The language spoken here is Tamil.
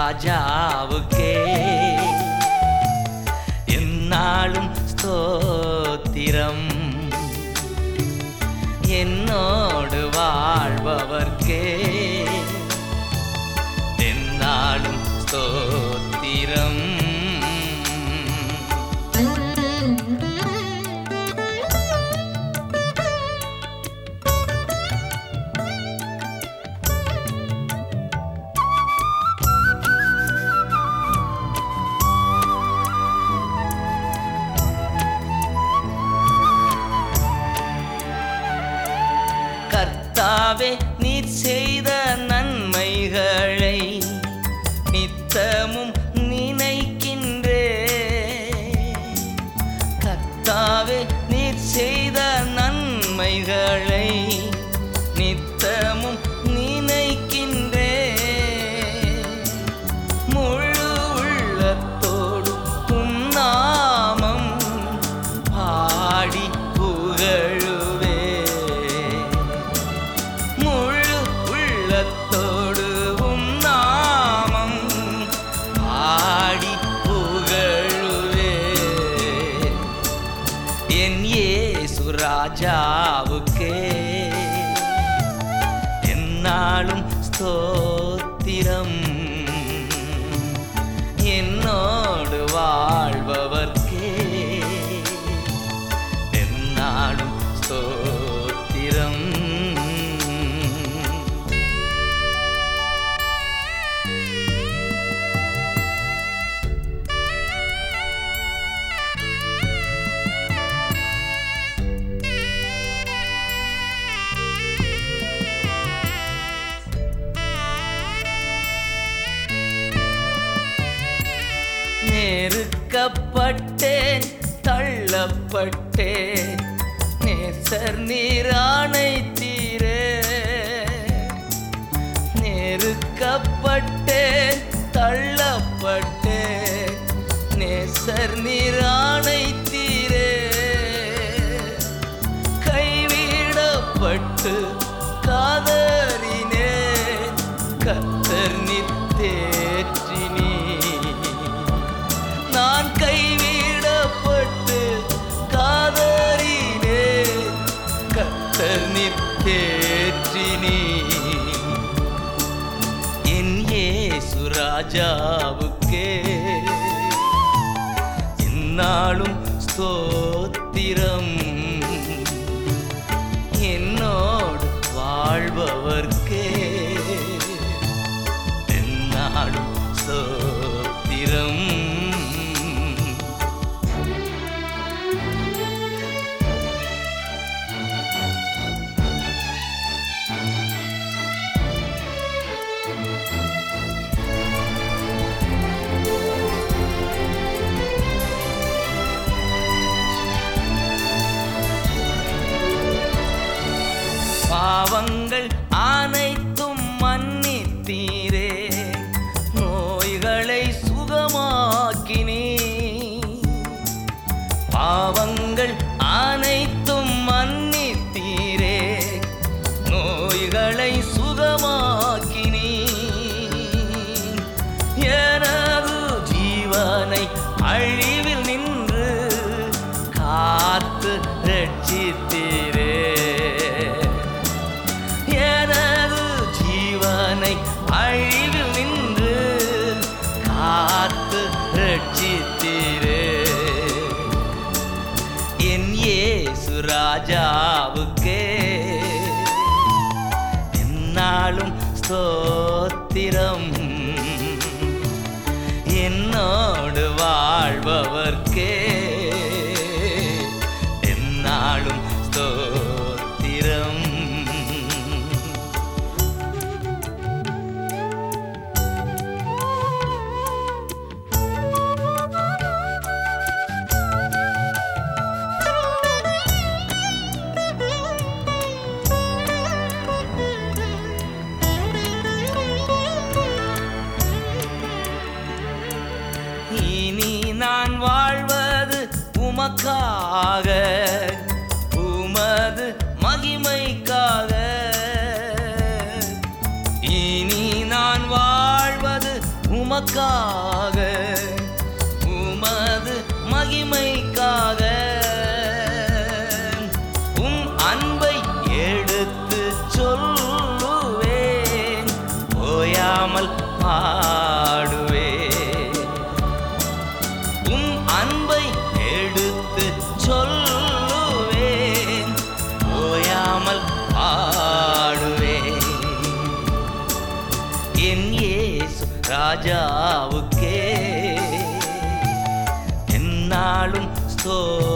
ராஜாவுக்கே எந்நாளும் ஸ்தோத்திரம். என்னோடு வாழ்பவர்க்கே எந்நாளும் ஸ்தோத்திரம். கர்த்தாவே, நீர் செய்த நன்மைகளை நித்தமும் நினைக்கின்றே. கர்த்தாவே, நீர் செய்த நன்மைகளை நித்தமும் நினைக்கின்றே. முழு உள்ளத்தோடு உம் நாமம் பாடி புகழுவே. முழு உள்ளத்தோடு உம் நாமம் பாடி புகழுவே. என் இயேசு ராஜாவுக்கே எந்நாளும் ஸ்தோத்திரம். என்னோடு வாழ்பவர்க்கே எந்நாளும் ஸ்தோத்திரம். நெருக்கப்பட்டேன், தள்ளப்பட்டேன், நேசர் நீர் அணைத்தீரே. நெருக்கப்பட்டேன், தள்ளப்பட்டேன், நேசர் நீர் அணைத்தீரே. கைவிடப்பட்டு காதறினேன், கர்த்தர் நீர் தேற்றினீர். நான் கைவிடப்பட்டு காதறினேன், கர்த்தர் நீர் தேற்றினீர். என் இயேசு ராஜாவுக்கே எந்நாளும் ஸ்தோத்திரம். என்னோடு வாழ்பவர்க்கே எந்நாளும் ஸ்தோத்திரம். பாவங்கள் அனைத்தும் மன்னித்தீரே, நோய்களை சுகமாக்கினீர். பாவங்கள் அனைத்தும் மன்னித்தீரே, நோய்களை சுகமாக்கினீர். எனது ஜீவனை அழிவில் நின்று காத்து ரட்சித்தீரே. அழிவில் நின்று காத்து ரட்சித்தீரே. என் இயேசு ராஜாவுக்கே எந்நாளும் ஸ்தோத்திரம். என்னோடு வாழ்பவர்க்கே எந்நாளும் ஸ்தோத்திரம். இனி நான் வாழ்வது உமக்காக, உமது மகிமைக்காக. இனி நான் வாழ்வது உமக்காக, ராஜாவுக்கே என்னாலும் ஸ்தோத்திரம்.